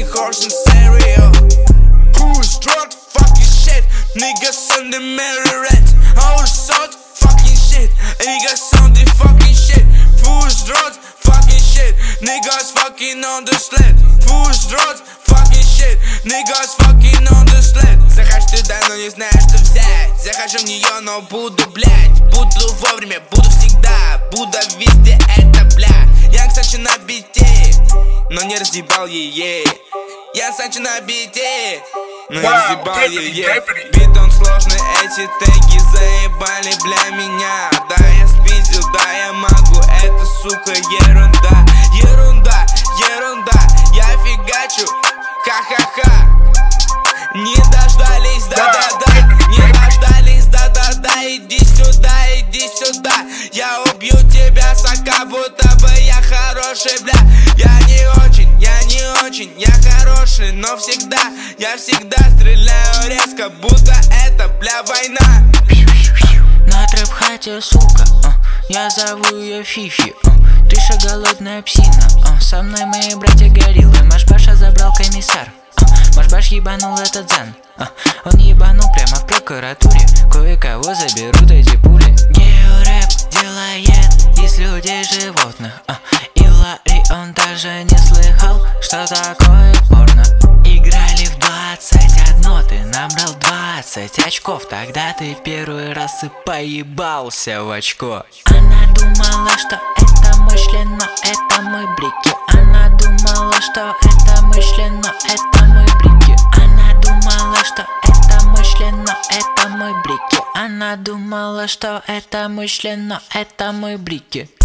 fucking horse in stereo. Who's drunk fucking shit? Niggas on the Marriott. Who's salt fucking shit? Niggas on the fucking shit. Who's drunk fucking shit? Niggas fucking on the sled. Who's drunk fucking shit? Niggas fucking on the sled. Захочешь туда, но не знаешь, что взять. Захожу в нее, но буду, блять. Буду вовремя, буду всегда. Буду везде, это, бля. Я, кстати, на бите, но не разъебал ей. Я, кстати, на бите, но не разъебал ей. Бит он сложный, эти теги заебали, бля, меня. Да, я спиздил, да, я могу, это, сука, ерунда. Ерунда, ерунда, я фигачу, ха-ха-ха. Не дождались, да-да-да. Не дождались, да-да-да. Иди сюда, я убью тебя, сока, будто бы я хороший, бля. Я не очень, я хороший, но всегда, я всегда стреляю резко, будто это, бля, война. На трэп-хате, сука, я зову ее Фифи. Ты голодная псина, со мной мои братья гориллы. Машбаша забрал комиссар. Машбаш ебанул этот дзен. Он ебанул прямо в прокуратуре. Кое-кого заберут эти пули. Георэп делает из людей животных. И Ларри он даже не слыхал, что такое порно. Играли в 21, ты набрал 20 очков. Тогда ты первый раз и поебался в очко. Она думала, что это мой член, но это мой брики. Она думала, что это мой член, но это мой брики. Она думала, что это мой член, но это мой брики. Она думала, что это мой член, но это мой брики.